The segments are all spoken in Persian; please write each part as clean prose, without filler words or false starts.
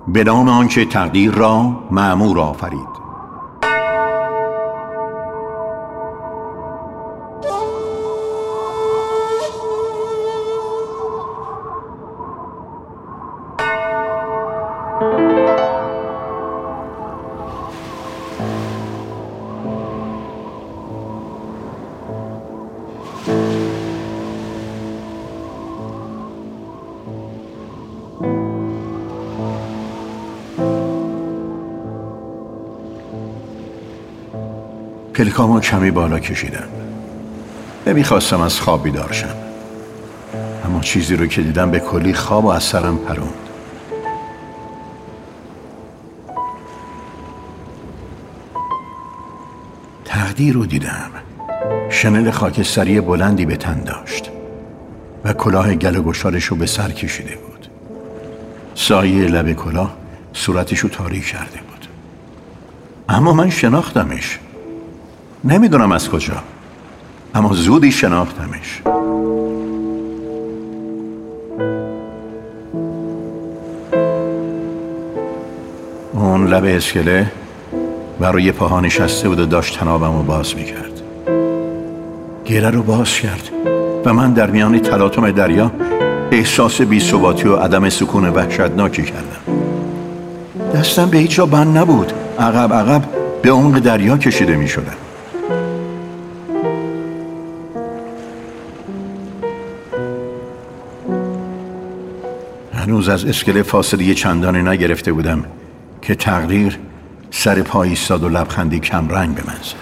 به نام آنکه تقدیر را مأمور آفرید. پلکامو کمی بالا کشیدم. نمیخواستم از خواب بیدار شم، اما چیزی رو که دیدم به کلی خواب و از سرم پروند. تقدیر رو دیدم. شنل خاکستری بلندی به تن داشت و کلاه گل و گشادش رو به سر کشیده بود. سایه لب کلاه صورتش رو تاریک کرده بود، اما من شناختمش. نمیدونم از کجا، اما زودی شناختمش. اون لب اسکله و روی پاها نشسته بود و داشت تنابم رو باز میکرد. گره رو باز کرد و من در میان تلاطم دریا احساس بی‌ثباتی و عدم سکون وحشتناکی کردم. دستم به هیچ جا بند نبود. عقب به عمق دریا کشیده میشدم. هنوز از اسکله فاصله چندانی نگرفته بودم که تقدیر سر پا ایستاد و لبخندی کم رنگ به من زد.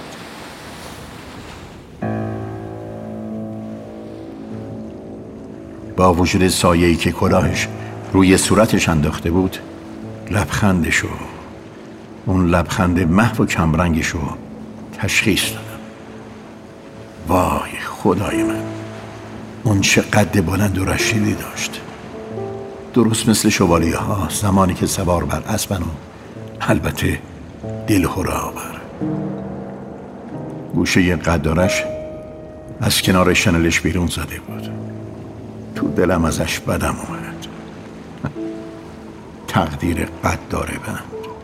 با وجود سایه‌ای که کلاهش روی صورتش انداخته بود، لبخندشو، اون لبخند محو و کم رنگشو تشخیص دادم. وای خدای من، اون چه قد بلند و رشیدی داشت، درست مثل شوالیه ها زمانی که سوار بر اسبن و البته دلهره آور. گوشه قدارش از کنار شنلش بیرون زده بود. تو دلم ازش بدم اومد. تقدیر قداره بند.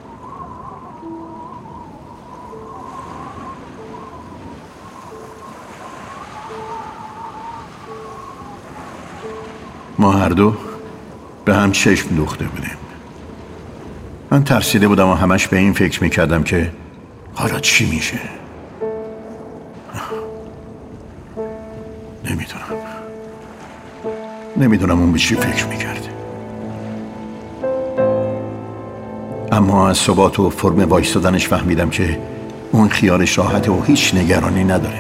ما هر دو به هم چشم دوخته بودیم. من ترسیده بودم و همش به این فکر میکردم که حالا چی میشه. نمیدونم اون به چی فکر میکرد، اما از ثبات و فرم وایستادنش فهمیدم که اون خیالش راحته و هیچ نگرانی نداره.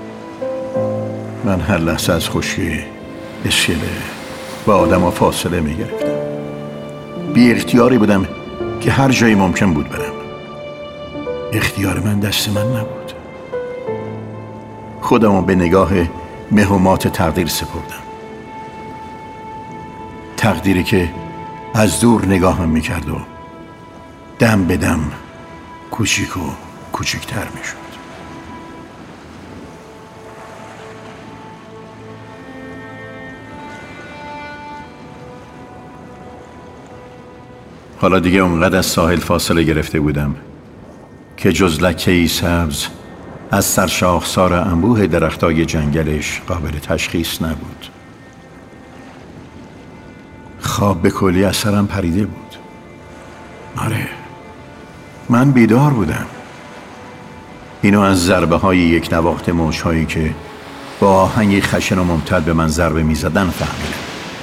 من هر لحظه از خشکی اسکله و آدم فاصله میگرفتم. بی اختیاری بودم که هر جایی ممکن بود برم. اختیار من دست من نبود. خودمو به نگاه مهمات تقدیر سپردم. تقدیری که از دور نگاهم میکرد و دم به دم کوچیک و کوچیکتر میشد. حالا دیگه اونقدر از ساحل فاصله گرفته بودم که جز لکه‌ای سبز از سرشاخسار انبوه درختای جنگلش قابل تشخیص نبود. خواب به کلی از سرم پریده بود. آره، من بیدار بودم. اینو از ضربه های یک نواخت موجهایی که با آهنگ خشن و ممتد به من ضربه می زدن فهمیدم.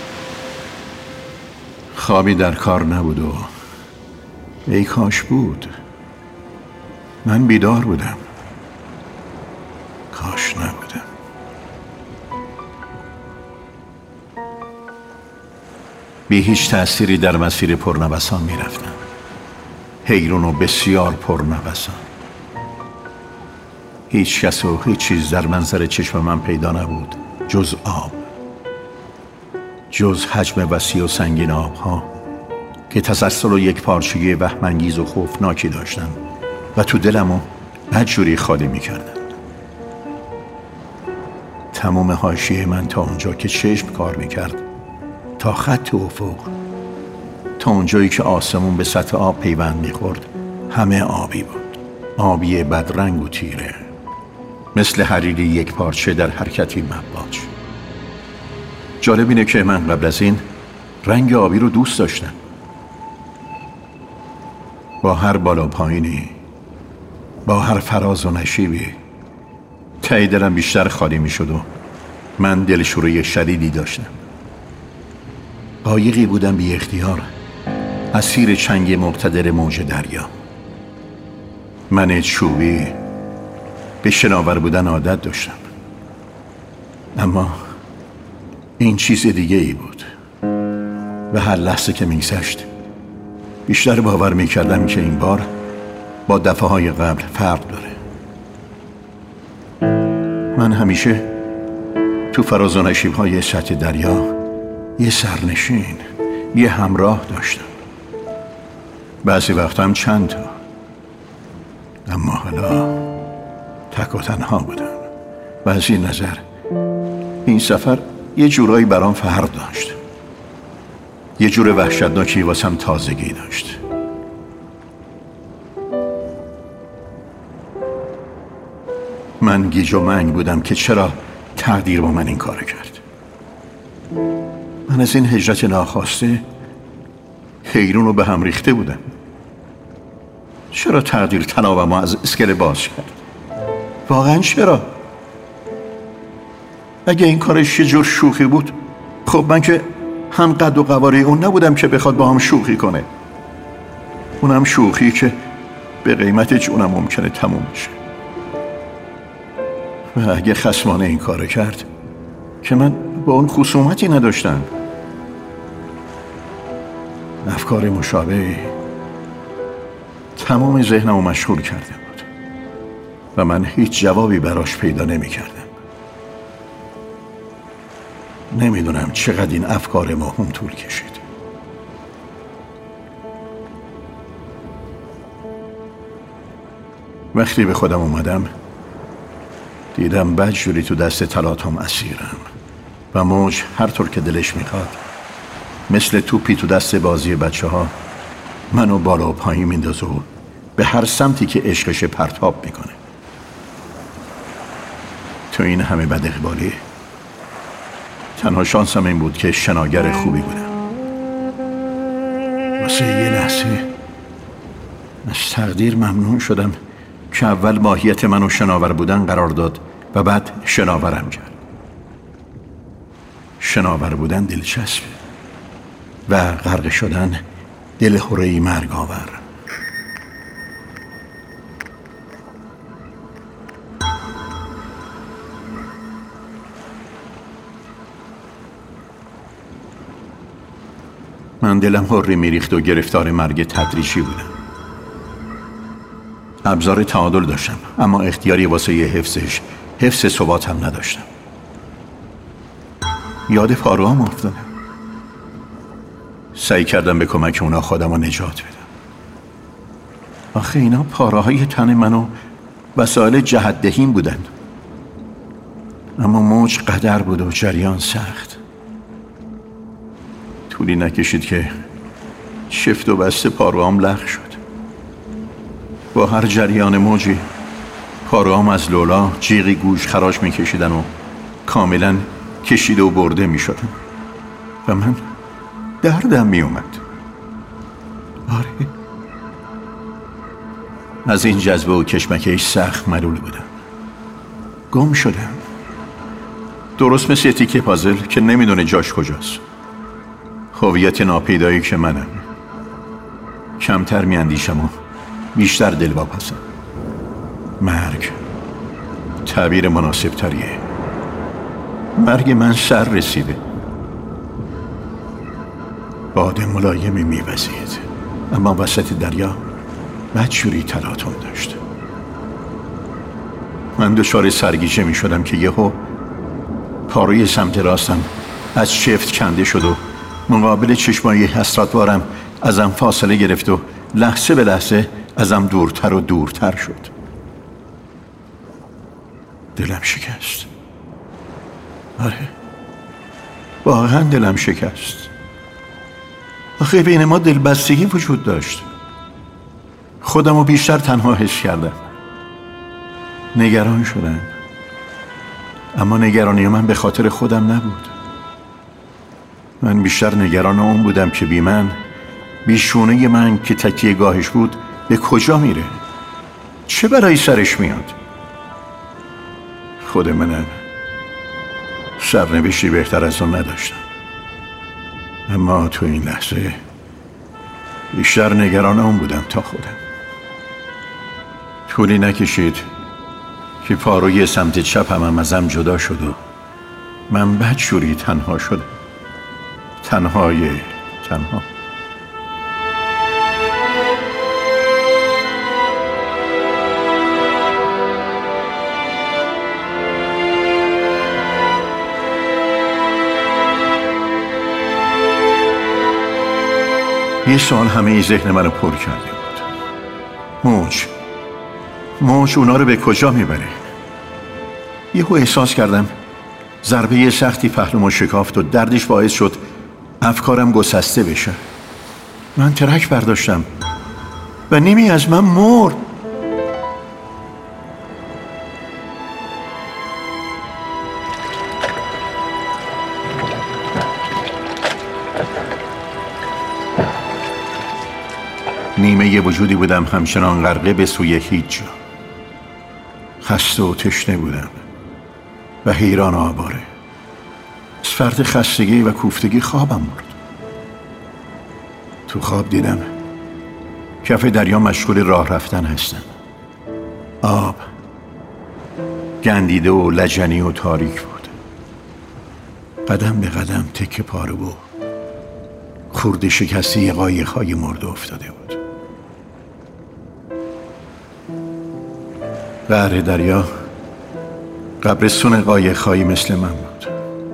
خوابی در کار نبود و ای کاش بود. من بیدار بودم. کاش نبودم. بی هیچ تأثیری در مسیر پرنوسان می رفتم. حیرون و بسیار پرنوسان. هیچ کس و هیچ چیز در منظر چشم من پیدا نبود جز آب، جز حجم وسیع و سنگین آبها که تسلسل و یک پارچگی وهم‌انگیز و خوفناکی داشتن و تو دلمو بدجوری خالی می کردن. تمام حاشیه من تا اونجا که چشم کار می کرد، تا خط افق، تا اونجایی که آسمون به سطح آب پیوند میخورد همه آبی بود، آبی بدرنگ و تیره، مثل حریری یک پارچه در حرکتی مواج. جالب اینه که من قبل از این رنگ آبی رو دوست داشتم. با هر بالا پایینی، با هر فراز و نشیبی، ته دلم بیشتر خالی می شد و من دلشوره شدیدی داشتم. قایقی بودم بی اختیار، اسیر چنگ مقتدر موج دریا. من چوبی به شناور بودن عادت داشتم، اما این چیز دیگه ای بود و هر لحظه که میگذشت بیشتر باور میکردم که این بار با دفعه‌های قبل فرق داره. من همیشه تو فراز و نشیب‌های سطح دریا یه سرنشین، یه همراه داشتم، بعضی وقت هم چند تا، اما حالا تک و تنها بودم و از این نظر این سفر یه جورایی برام فرق داشت، یه جور وحشتناکی واسم تازگی داشت. من گیج و منگ بودم که چرا تقدیر با من این کار کرد. من از این هجرت ناخواسته حیرون رو به هم ریخته بودم. چرا تقدیر تنابم از اسکله باز کرد؟ واقعا چرا؟ اگه این کارش یه جور شوخی بود، خب من که هم قد و قواره اون نبودم که بخواد با هم شوخی کنه. اونم شوخی که به قیمت جونم ممکنه تموم بشه. و اگه خصمانه این کار کرد که من با اون خصومتی نداشتم. افکار مشابه تمام ذهنمو مشغول کرده بود و من هیچ جوابی براش پیدا نمی کردم. نمیدونم چقدر این افکار موهوم طول کشید. وقتی به خودم اومدم دیدم بدجوری تو دست تلاطم اسیرم و موج هر طور که دلش میخواد مثل توپی تو دست بازی بچه ها منو بالا و پایین میندازه و به هر سمتی که عشقش پرتاب میکنه. تو این همه بد اقبالی تنها شانسم این بود که شناگر خوبی بودم. واسه یه لحظه از تقدیر ممنون شدم که اول ماهیت منو شناور بودن قرار داد و بعد شناورم کرد. شناور بودن دلچسبه و غرق شدن دلهره‌ای مرگاور. من دلم هری میریخت و گرفتار مرگ تدریجی بودم. ابزار تعادل داشتم اما اختیاری واسه حفظش، حفظ ثبات هم نداشتم. یاد پاروام افتادم. سعی کردم به کمک اونا خودم رو نجات بدم. آخه اینا پاراهای تن منو وسایل جهت‌دهیم بودن. اما موج قدر بود و جریان سخت. طولی نکشید که شفت و بسته پاروام لغو شد. با هر جریان موجی پاروام از لولا جیغی گوش خراش میکشیدن و کاملا کشیده و برده میشدن و من دردم میومد. آره، از این جذبه و کشمکش سخت ملول بودم. گم شدم، درست مثل یه تیکه پازل که نمیدونه جاش کجاست. هویت ناپیدایی که منم. کمتر میاندیشم و بیشتر دلواپسم. مرگ تعبیر مناسب تریه. مرگ من سر رسیده. باد ملایمی میوزید اما وسط دریا بدجوری تلاطم داشت. من دچار سرگیجه میشدم که یهو پاروی سمت راستم از شفت کنده شد و مقابل چشمای حسرتوارم ازم فاصله گرفت و لحظه به لحظه ازم دورتر و دورتر شد. دلم شکست. آره، واقعا دلم شکست. آخه بین ما دلبستگی وجود داشت. خودم رو بیشتر تنها حس کردم. نگران شدم، اما نگرانی من به خاطر خودم نبود. من بیشتر نگران اون بودم که بی من، بی شونه من که تکیه گاهش بود، به کجا میره؟ چه برای سرش میاد؟ خود منم سرنوشتی بهتر از اون نداشتم، اما تو این لحظه بیشتر نگران اون بودم تا خودم. طولی نکشید که پاروی سمت چپم ازم جدا شد و من بدجوری تنها شدم. تنها. یه سوال همه ذهن منو پر کرده بود. موج اونا رو به کجا میبره؟ یهو احساس کردم ضربه سختی پهلومو شکافت و دردش باعث شد افکارم گسسته بشه. من ترک برداشتم و نیمی از من مرد. نیمه یه وجودی بودم همچنان غرقه به سوی هیچ جا. خسته و تشنه بودم و حیران و آواره. از فرط خستگی و کوفتگی خوابم برد. تو خواب دیدم کف دریا مشغول راه رفتن هستم. آب گندیده و لجنی و تاریک بود. قدم به قدم تکه پاره و خورد شکسته قایق‌های مرده افتاده بود. قعر دریا قبرستون قایق‌هایی مثل من بود.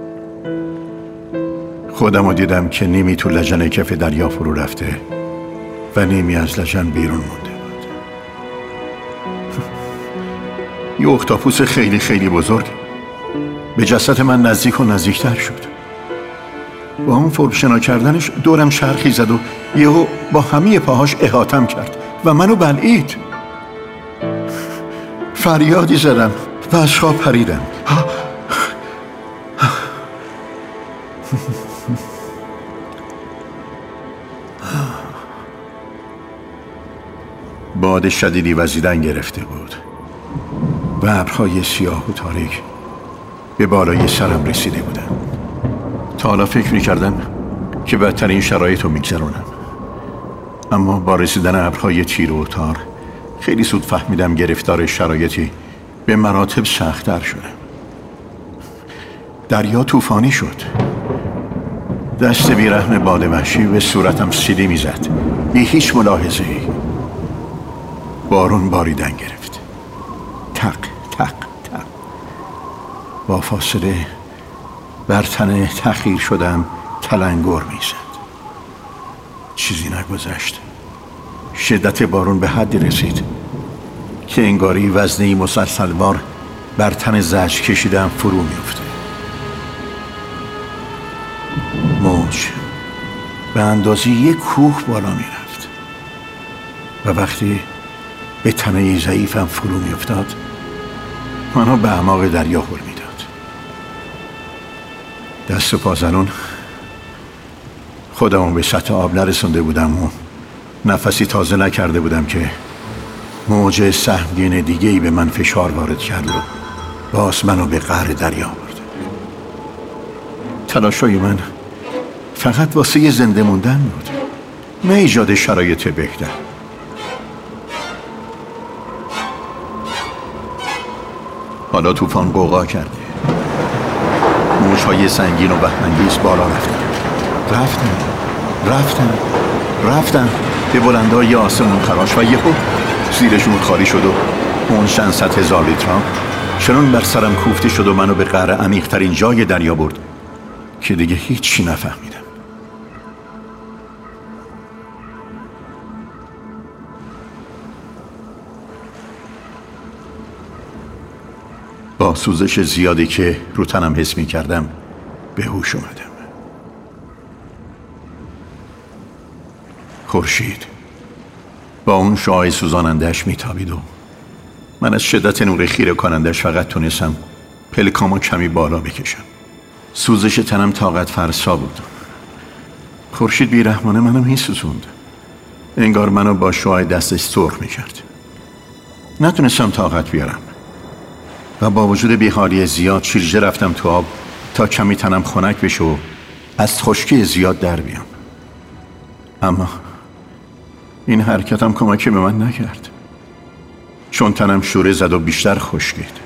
خودم رو دیدم که نیمی تو لجن کف دریا فرو رفته و نیمی از لجن بیرون مونده بود. یه اختاپوس خیلی خیلی بزرگ به جسد من نزدیک و نزدیکتر شد. با اون فرشنا کردنش دورم چرخی زد و یهو با همه پاهاش احاطم کرد و منو بلعید. فریادی زدم و از خواب پریدم. باد شدیدی وزیدن گرفته بود و ابرهای سیاه و تاریک به بالای سرم رسیده بودن. تا حالا فکر می‌کردم که بدترین شرایط رو می‌گذرونم، اما با رسیدن ابرهای تیره و تار خیلی زود فهمیدم گرفتار شرایطی به مراتب سخت‌تر شدم. دریا طوفانی شد. دست بیرحم باد وحشی به صورتم سیلی می‌زد بی هیچ ملاحظه‌ای. بارون باریدن گرفت. تق تق تق. با فاصله بر تن تخیر شدم تلنگر می‌زد. چیزی نگذشت. شدت بارون به حدی رسید که انگاری وزنی مسلسلوار بر تن زجر کشیدم فرو می‌افته. موج به اندازه یک کوه بالا می‌رفت و وقتی به تنه ضعیفم فرو می‌افتاد منو به اعماق دریا هل می‌داد. دست و پا زنون خودمو به سطح آب نرسونده بودم و نفسی تازه نکرده بودم که موج سهمگین دیگه‌ای به من فشار وارد کرد و باز منو به قعر دریا برد. تلاشای من فقط واسه زنده موندن بود، نه ایجاد شرایط بهتر. حالا طوفان غوغا کرده. موج‌های سنگین و وهم‌انگیز بالا رفتن به بلندای آسمون خراش و یهو زیرشون خالی شد و اون چند صد هزار لیترام چنان بر سرم کوفته شد و منو به قعر عمیق‌ترین جای دریا برد که دیگه هیچی نفهمیدم. با سوزش زیادی که رو تنم حس می کردم به هوش اومدم. خورشید با اون شعاع سوزاننده‌اش میتابید و من از شدت نور خیره کنندش فقط تونستم پلکامو کمی بالا بکشم. سوزش تنم طاقت فرسا بود. خورشید بیرحمانه منو میسوزوند، انگار منو با شعاع دستش سرخ میکرد. نتونستم طاقت بیارم و با وجود بیحالی زیاد شیرجه رفتم تو آب تا کمی تنم خنک بشه و از خشکی زیاد در بیام. اما این حرکتم کمکی به من نکرد، چون تنم شوره زد و بیشتر خشکید.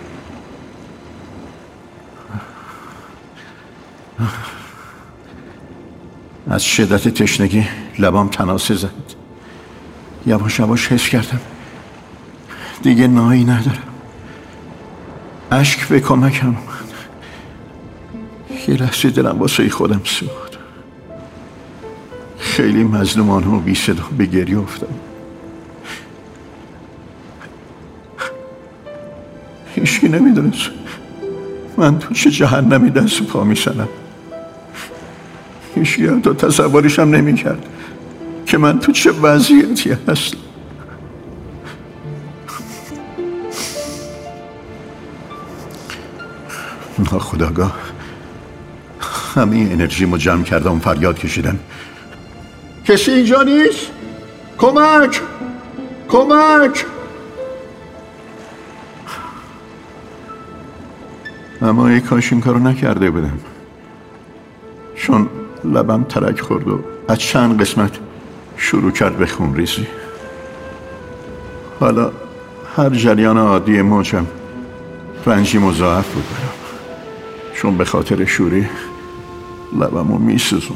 از شدت تشنگی لبام تناسه زد. یواش یواش حس کردم دیگه نایی ندارم. اشک به کمکم اومد. یه لحظه دلم واسه خودم سوخت. خیلی مظلومانه و بی صدا به گریه افتادم. هیچکی نمیدونست من تو چه جهنمی دست و پا میزنم. هیچکی حتی تصورشم نمیکرد که من تو چه وضعیتی هستم. ناخودآگاه همه انرژیمو جمع کردم، فریاد کشیدم کسی اینجا نیست؟ کمک! کمک! اما ای کاش این کارو نکرده بودم، چون لبم ترک خورد و از چند قسمت شروع کرد به خونریزی. حالا هر جریان عادی موجم رنجی مضاعف بود برام، چون به خاطر شوری لبمو میسوزوند.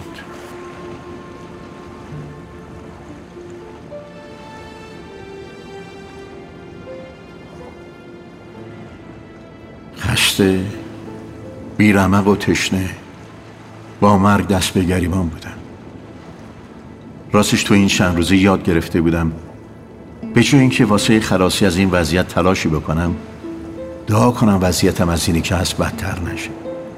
خسته، بیرمق و تشنه، با مرگ دست به گریبان بودم. راستش تو این چند روزه یاد گرفته بودم به جای اینکه واسه خلاصی از این وضعیت تلاشی بکنم، دعا کنم وضعیتم از اینی که هست بدتر نشه.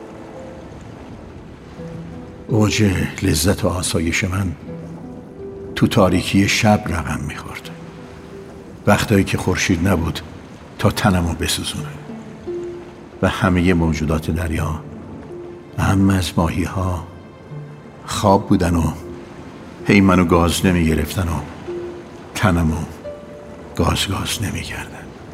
اوج لذت و آسایش من تو تاریکی شب رقم میخورد، وقتایی که خورشید نبود تا تنمو بسوزونه و همه موجودات دریا، هم از ماهی ها، خواب بودن و هی منو گاز نمی گرفتن و تنمو گاز نمی کردن.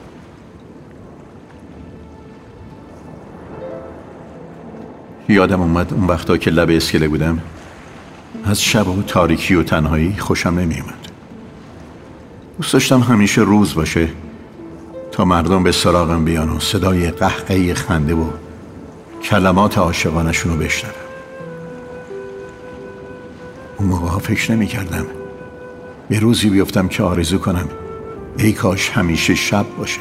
یادم اومد اون وقتا که لب اسکله بودم از شب و تاریکی و تنهایی خوشم نمی اومد. دوست داشتم همیشه روز باشه تا مردم به سراغم بیان و صدای قهقهی خنده و کلمات عاشقانشون رو بشنوم. اون موقع فکر نمی کردم به روزی بیفتم که آرزو کنم ای کاش همیشه شب باشه.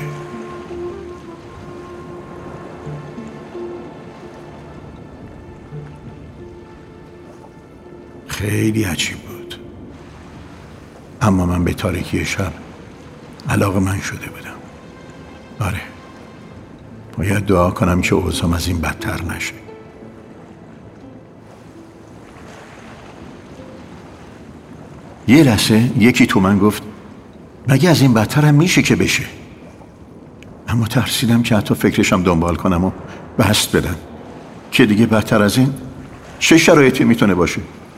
خیلی عجیب بود، اما من به تاریکی شب علاقه‌مند شده بودم. آره، باید دعا کنم که اوضاعم از این بدتر نشه. یه لحظه یکی تو من گفت مگه از این بدتر هم میشه که بشه؟ اما ترسیدم که حتی فکرشم دنبال کنم و بست بدم که دیگه بدتر از این چه شرایطی میتونه باشه.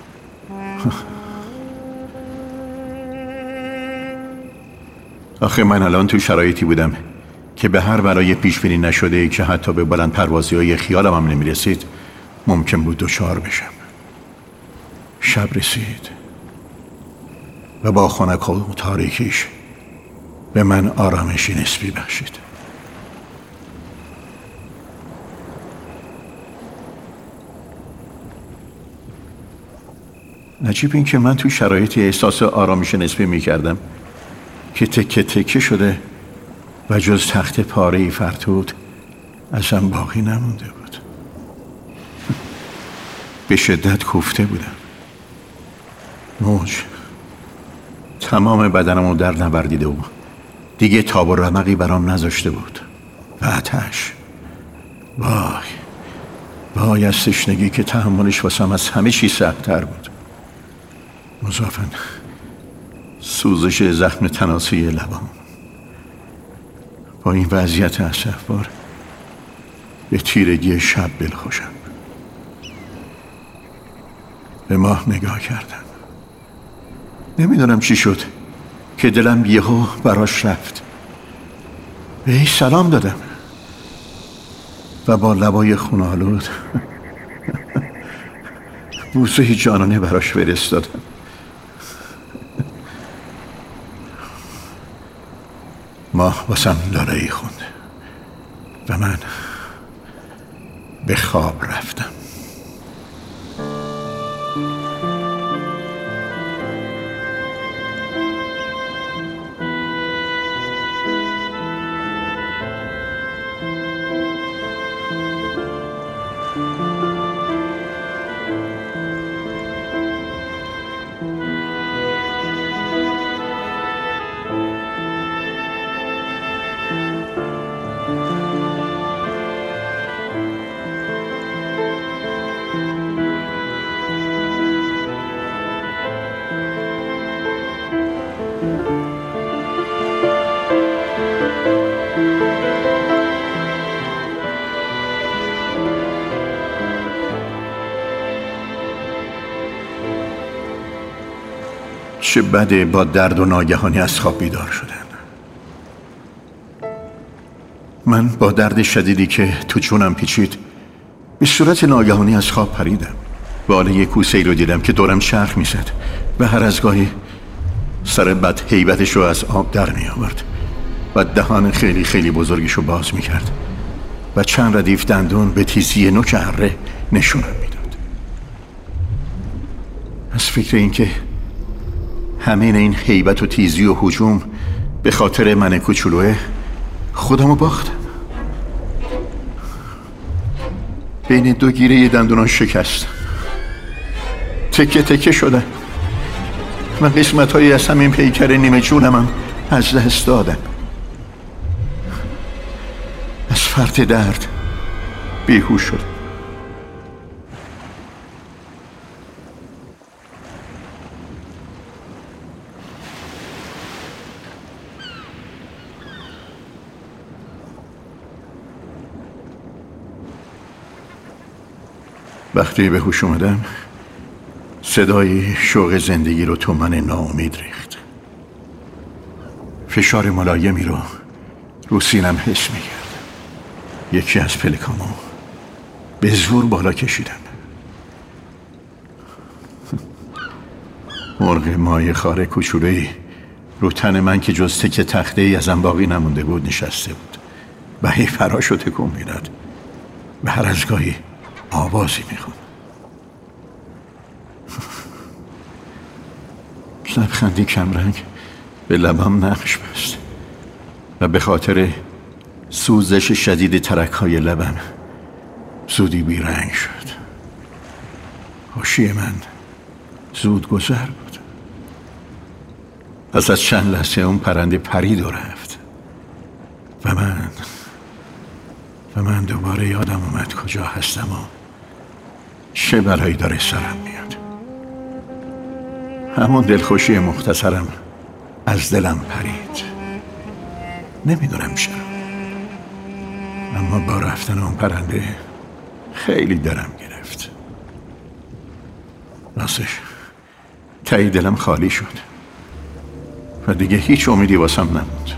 آخه من الان تو شرایطی بودم که به هر بلای پیش بینی نشده ای که حتی به بلند پروازی های خیالم هم نمیرسید ممکن بود دچار بشم. شب رسید و با خنک و تاریکیش به من آرامشی نسبی بخشید. عجیب این که من تو شرایطی احساس آرامش نسبی میکردم که تکه تکه شده و جز تخت پاره‌ای فرتود ازم باقی نمونده بود. به شدت کوفته بودم. موج تمام بدنمو در نوردیده و دیگه تاب و رمقی برام نذاشته بود. و آتش، وای از تشنگی که تحملش واسم از همه چیز سخت‌تر بود. مضافاً سوزش زخم تناسلی لبام. با این وضعیت اسفبار به تیرگی شب دلخوشم. به ماه نگاه کردم. نمیدونم چی شد که دلم یهو براش رفت. بهش سلام دادم و با لبای خون‌آلود بوسه جانانه براش فرستادم. ماه واسم لاله‌ای خوند و من به خواب رفتم. چه بده با درد و ناگهانی از خواب بیدار شدن. من با درد شدیدی که تو چونم پیچید به صورت ناگهانی از خواب پریدم. باله کوسه‌ای رو دیدم که دورم چرخ میزد و هر از گاهی سر بد هیبتش رو از آب در می آورد و دهان خیلی خیلی بزرگش رو باز می کرد و چند ردیف دندون به تیزی نوک اره نشونم میداد. از فکر اینکه همین این هیبت و تیزی و هجوم به خاطر من کوچولوه خودمو باختم. بین دو گیره دندونان شکست، تکه تکه شدم و قسمت‌هایی از همین پیکر نیمه جونم از دست دادم. از فرط درد بیهوش شدم. وقتی به هوش اومدم صدای شوق زندگی رو تو من ناامید ریخت. فشار ملایمی رو سینم حس می‌کردم. یکی از پلکامو به زور بالا کشیدم. مرغ مایه خاره کوچولویی رو تن من که جز تکه تخته‌ای ازم باقی نمونده بود نشسته بود و هی فراشو تکون میداد و هر از گاهی آوازی میخوند. لبخندی کمرنگ به لبم نقش بست و به خاطر سوزش شدید ترک‌های لبم زودی بیرنگ شد. هوشی من زود گذر بود. پس از چند لحظه اون پرنده پرید و رفت و من دوباره یادم اومد کجا هستم و چه بلایی داره سرم میاد. همون دلخوشی مختصرم از دلم پرید. نمیدونم چرا، اما با رفتن اون پرنده خیلی دلم گرفت. راستش ته دلم خالی شد و دیگه هیچ امیدی واسم نموند.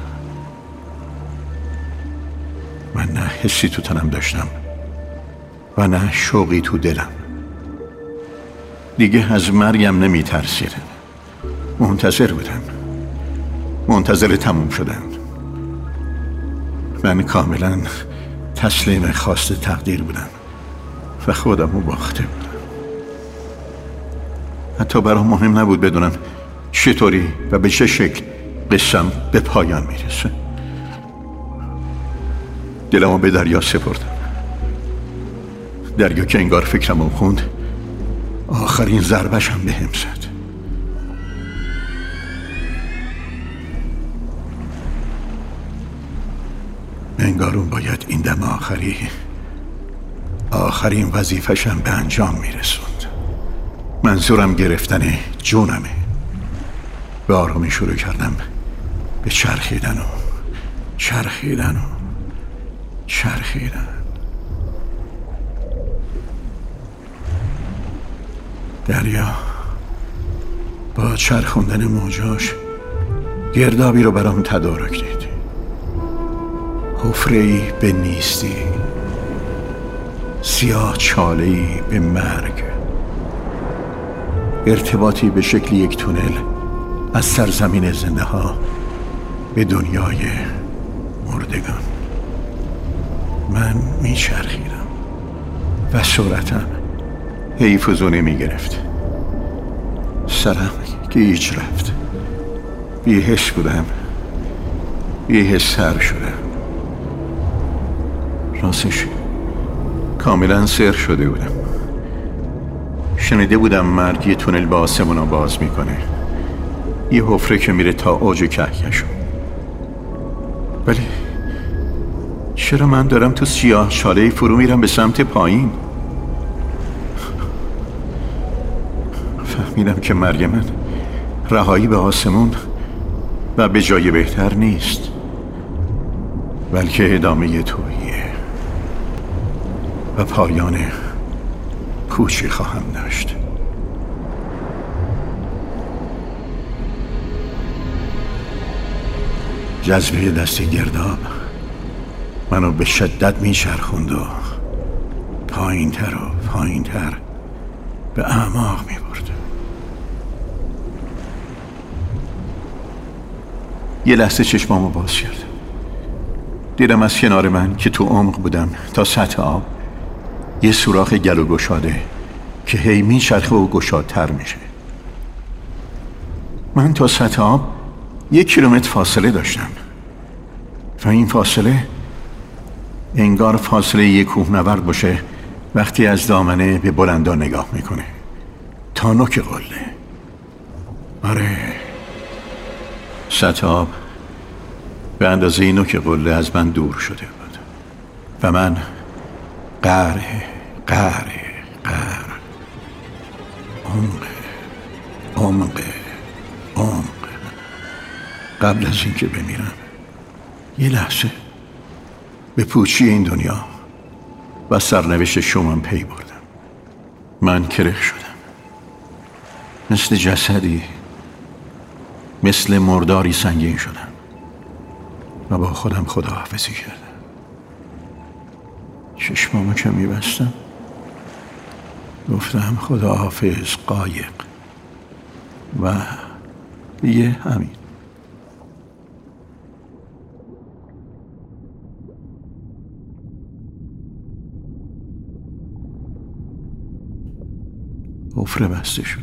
من نه حسی تو تنم داشتم و نه شوقی تو دلم. دیگه از مرگم نمی ترسیدم. منتظر بودم، منتظر تموم شدن. من کاملا تسلیم خواست تقدیر بودم و خودمو باخته بودم. حتی برام مهم نبود بدونم چطوری و به چه شکل قصه‌م به پایان میرسه. دلمو به دریا سپردم. دریا که انگار فکرمو خوند آخرین ضربه‌شم بهم زد. انگار اون باید این دم آخرین وظیفه‌شم به انجام میرسوند. منظورم گرفتن جونمه. به آرامی شروع کردم به چرخیدن دریا با چرخوندن موجاش گردابی رو برام تدارک دید، حفره‌ای به نیستی، سیاه چاله‌ای به مرگ، ارتباطی به شکل یک تونل از سرزمین زنده ها به دنیای مردگان. من میچرخیدم و سرعتم هی فزونه میگرفت. سرم گیج رفت. بی‌حس بودم، بی‌حس‌تر شدم. راستش کاملا سر شده بودم. شنیده بودم مرگ یه تونل به آسمونا باز میکنه، یه حفره که میره تا اوج کهکشان. ولی چرا من دارم تو سیاه چاله‌ای فرو میرم به سمت پایین؟ فهمیدم که مرگ من رهایی به آسمون و به جای بهتر نیست، بلکه ادامه توییه و پایان کوچی خواهم داشت. جذبه دست گرداب منو به شدت میچرخوند و پایینتر به اعماق میبرد. یه لحظه چشمامو باز کرد. دیدم از کنار من که تو عمق بودم تا سطح آب یه سوراخ گلو گشاده که هی میچرخه و گشادتر میشه. من تا سطح آب 1 کیلومتر فاصله داشتم و این فاصله انگار فاصله یک کوهنورد باشه وقتی از دامنه به بلندا نگاه میکنه تا نوک قله. آره، سطح آب به اندازه نوک قله از من دور شده بود و من قعر عمق قبل از اینکه بمیرم یه لحظه به پوچی این دنیا و سرنوشت شومم پی بردم. من کرخ شدم، مثل جسدی، مثل مرداری سنگین شدم و با خودم خداحافظی کردم. چشمامو که میبستم گفتم خداحافظ قایق و دیگه همین. حفره بسته شد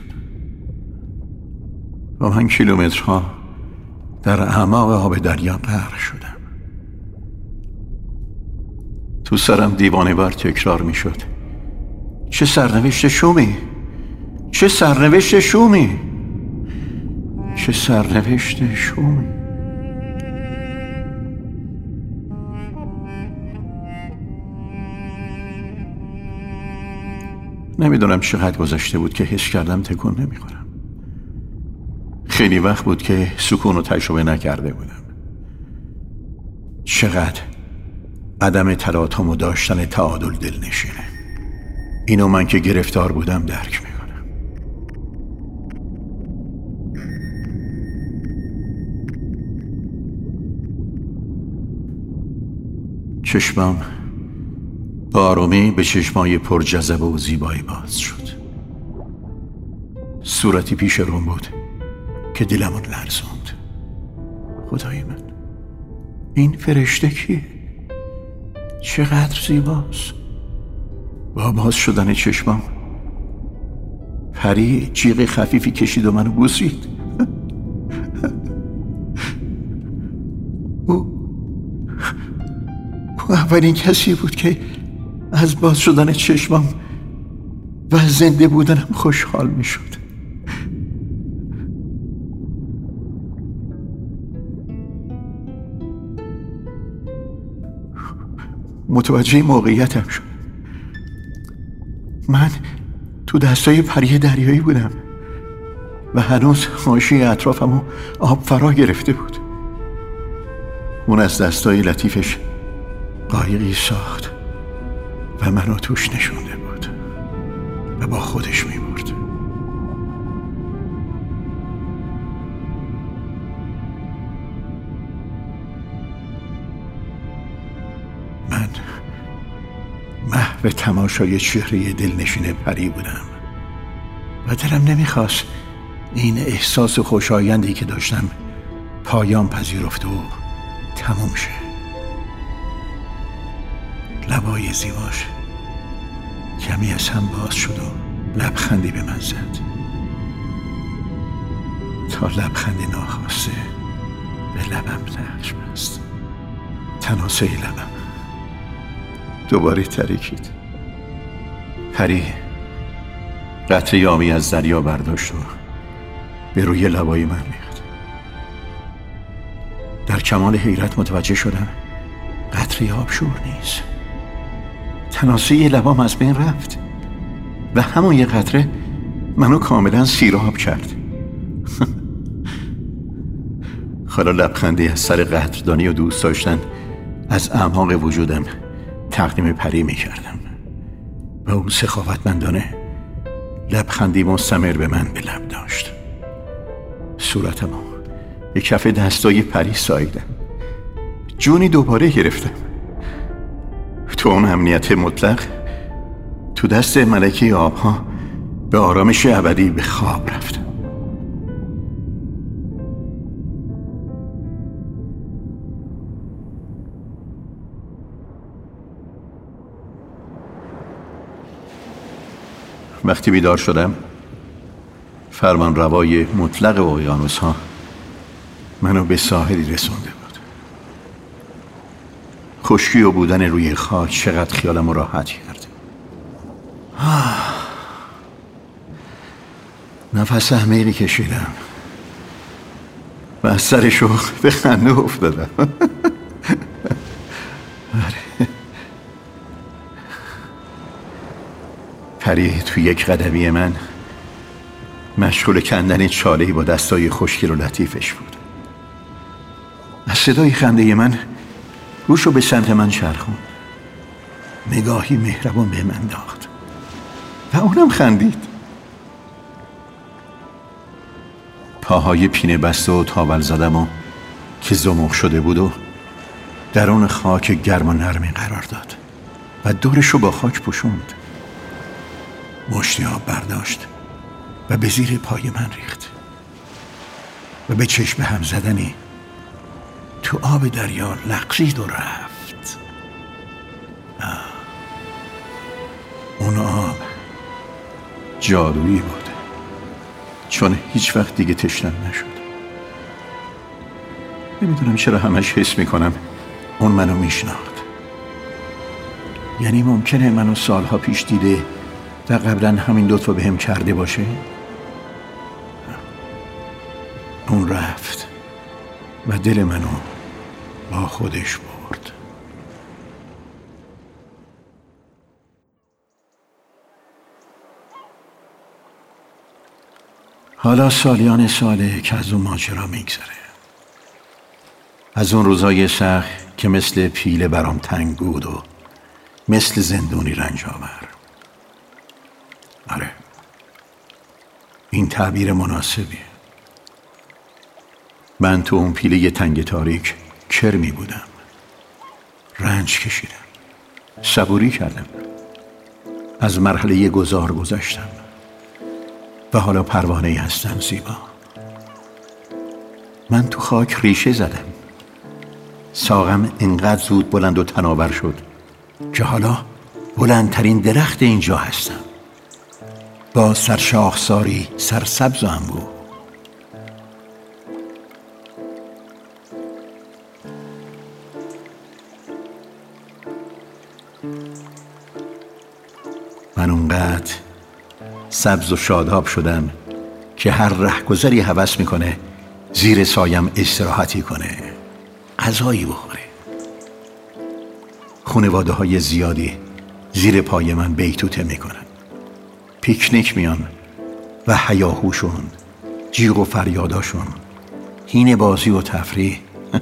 و من کیلومترها در اعماق آب دریا غرق شدم. تو سرم دیوانه وار تکرار می شد: چه سرنوشت شومی، چه سرنوشت شومی، چه سرنوشت شومی. نمیدونم چقدر گذشته بود که حس کردم تکون نمیخورم. خیلی وقت بود که سکون رو تجربه نکرده بودم. چقدر عدم تلاطم و داشتن تعادل دلنشینه. اینو من که گرفتار بودم درک میکنم. چشمم با آرامی به چشمای پر جذبه و زیبایی باز شد. صورتی پیش روم بود که دلمون لرزوند. خدای من، این فرشته کیه؟ چقدر زیباست. با باز شدن چشمم پری جیغ خفیفی کشید و منو بوسید. او اولین کسی بود که از باز شدن چشمم و زنده بودنم خوشحال می شد. متوجه موقعیتم شد. من تو دستای پری دریایی بودم و هنوز حاشیه اطرافمو آب فرا گرفته بود. اون از دستای لطیفش قایقی ساخت و منو توش نشونده بود و با خودش میبرد. من محو تماشای چهره دلنشین پری بودم و دلم نمیخواست این احساس خوشایندی که داشتم پایان پذیرفت و تموم شه. لبای زیباش کمی از هم باز شد و لبخندی به من زد تا لبخندی ناخواسته به لبم نقش بست. تناسه لبم دوباره ترکید. پری قطره آبی از دریا برداشت و به روی لبای من ریخت. در کمال حیرت متوجه شدم قطره آب شور نیست. تناسه لبام از بین رفت و همون یه قطره منو کاملا سیراب کرد. حالا لبخندی از سر قدردانی و دوست داشتن از اعماق وجودم تقدیم پری می کردم و اون سخاوتمندانه لبخندی مستمر به من به لب داشت. صورتمو به کف دستای پری ساییدم. جونی دوباره گرفتم. تو اون امنیت مطلق تو دست ملکه آبها به آرامش ابدی به خواب رفتم. وقتی بیدار شدم فرمان روای مطلق اقیانوس ها منو به ساحلی رسونده بود. خشکی و بودن روی خاک چقدر خیالم راحت کرد. نفس عمیقی کشیدم و از سر شوق به خنده افتادم. پری توی یک قدمی من مشغول کندن چاله‌ای با دستای خوشگل و لطیفش بود. از صدای خنده من روشو به سمت من چرخوند. نگاهی مهربان به من انداخت و اونم خندید. پاهای پینه بسته و تاول زدم و که زمخ شده بود و درون خاک گرم و نرمی قرار داد و دورشو با خاک پوشوند. مشتی آب برداشت و به زیر پای من ریخت و به چشم هم زدنی تو آب دریا لغزید و رفت. اون آب جادویی بود چون هیچ وقت دیگه تشنم نشد. نمیدونم چرا همش حس میکنم اون منو میشناخت. یعنی ممکنه منو سالها پیش دیده و قبلا همین لطفو به هم کرده باشه. اون رفت و دل منو با خودش برد. حالا سالیان ساله که از اون ماجرا میگذره، از اون روزای سخت که مثل پیله برام تنگ بود و مثل زندونی رنج آور. آره، این تعبیر مناسبیه. من تو اون پیله تنگ تاریک کرمی بودم. رنج کشیدم، صبوری کردم، از مرحله گذار گذشتم و حالا پروانه‌ای هستم زیبا. من تو خاک ریشه زدم. ساقم انقدر زود بلند و تناور شد که حالا بلندترین درخت اینجا هستم، با سرشاخساری سرسبز و انبوه. من اونقدر سبز و شاداب شدم که هر رهگذری هوس میکنه زیر سایم استراحتی کنه، غذایی بخوره. خانواده های زیادی زیر پای من بیتوته میکنن، پیکنیک میان و هیاهوشون جیغ و فریاداشون، هین بازی و تفریح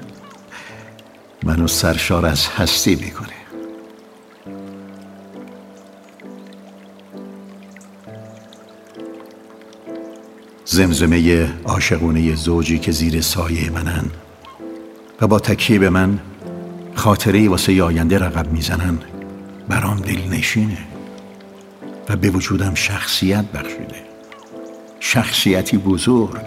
منو سرشار از هستی میکنه. زمزمه عاشقونه زوجی که زیر سایه منن و با تکیه به من خاطره واسه آینده رقم میزنن برام دلنشینه و به وجودم شخصیت بخشیده، شخصیتی بزرگ.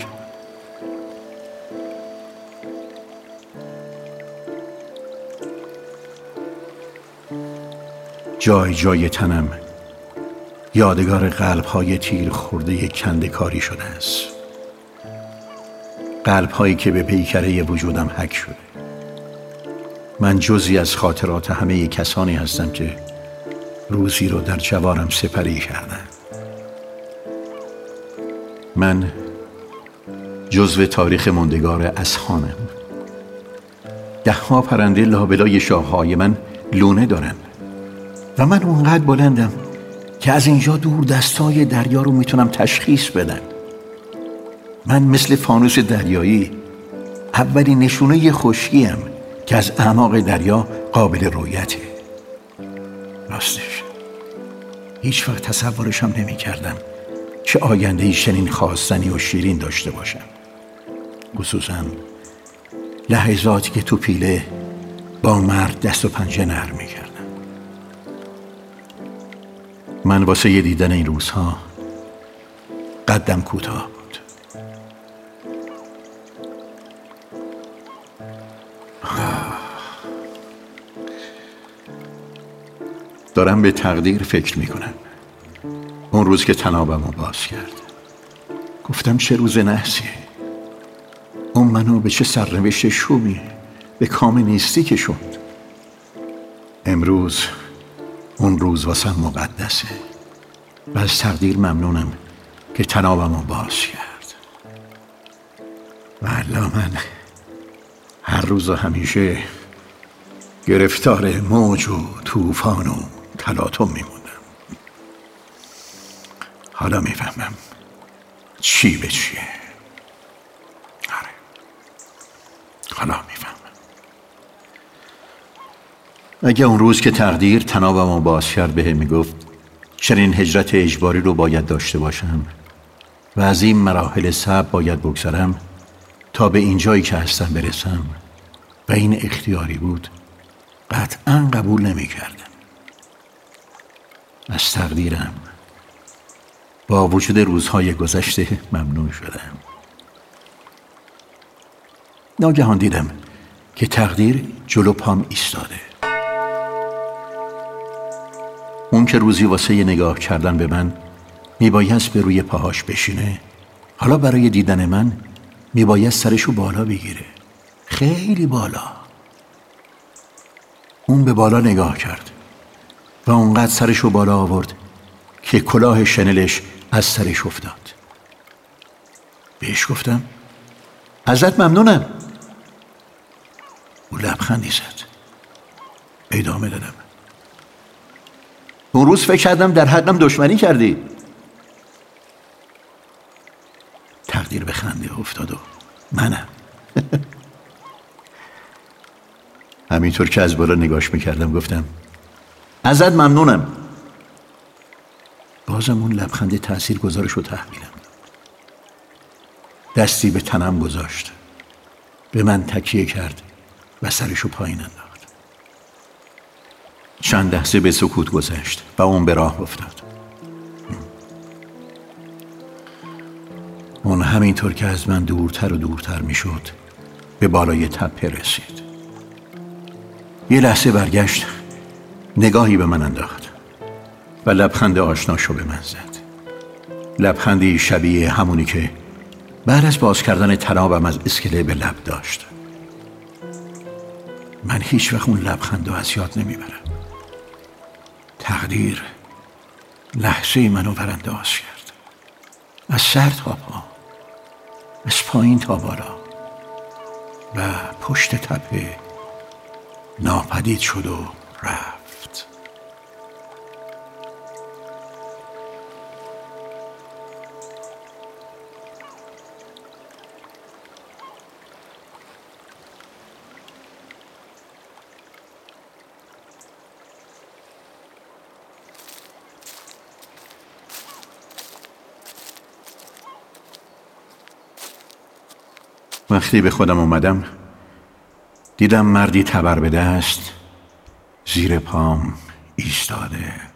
جای جای تنم یادگار قلب‌های تیر خورده کنده‌کاری شده است، قلب‌هایی که به پیکره وجودم حک شده. من جزئی از خاطرات همه کسانی هستم که روزی رو در جوانم سپری کردن. من جزو تاریخ ماندگار اذهانم. ده‌ها پرنده لابلای شاخه‌های من لونه دارن و من اونقدر بلندم که از اینجا دور دستای دریا رو میتونم تشخیص بدم. من مثل فانوس دریایی اولین نشونه خشکیم که از اعماق دریا قابل رؤیته. راستش هیچ وقت تصورشم نمی کردم که آینده‌ای چنین خواستنی و شیرین داشته باشم، خصوصا لحظاتی که تو پیله با مرد دست و پنجه نرم می کردم. من واسه دیدن این روزها قدم کوتاه بود. دارم به تقدیر فکر میکنم. اون روز که طنابم رو باز کرد گفتم چه روز نحسیه. اون منو به چه سرنوشت شومی به کام نیستی کشوند. امروز اون روز واسم مقدسه و از تقدیر ممنونم که طنابم رو باز کرد. والا من هر روز و همیشه گرفتار موج و طوفان و تلاطم میموندم. حالا میفهمم چی به چیه. آره، حالا میفهمم. اگه اون روز که تقدیر طنابم رو باز کرد بهم میگفت چنین هجرت اجباری رو باید داشته باشم و از این مراحل صعب باید بگذرم تا به این جایی که هستم برسم و این اختیاری بود، قطعاً قبول نمی کردم. از تقدیرم با وجود روزهای گذشته ممنون شدم. ناگهان دیدم که تقدیر جلو پام ایستاده. اون که روزی واسه یه نگاه کردن به من میبایست به روی پاهاش بشینه، حالا برای دیدن من میبایست سرشو بالا بگیره، خیلی بالا. اون به بالا نگاه کرد و اونقدر سرشو بالا آورد که کلاه شنلش از سرش افتاد. بهش گفتم ازت ممنونم. او لبخندی زد. ادامه دادم اون روز فکر کردم در حقم دشمنی کردی. تقدیر به خنده افتاد و منم همینطور که از بالا نگاش میکردم گفتم ازت ممنونم. بازم اون لبخند تأثیر گذارش رو تحویلم. دستی به تنم گذاشت، به من تکیه کرد و سرشو پایین انداخت. چند لحظه به سکوت گذشت و اون به راه افتاد. اون همینطور که از من دورتر و دورتر میشد به بالای تپه رسید. یه لحظه برگشت، نگاهی به من انداخت و لبخند آشناشو به من زد. لبخندی شبیه همونی که بعد از باز کردن طنابم از اسکله به لب داشت. من هیچ وقت اون لبخندو از یاد نمیبرم. تقدیر لحظه منو ورانداز کرد، از سر تا پا، از پایین تا بالا و پشت تپه ناپدید شد و رفت. وقتی به خودم اومدم دیدم مردی تبر به دست زیر پام ایستاده.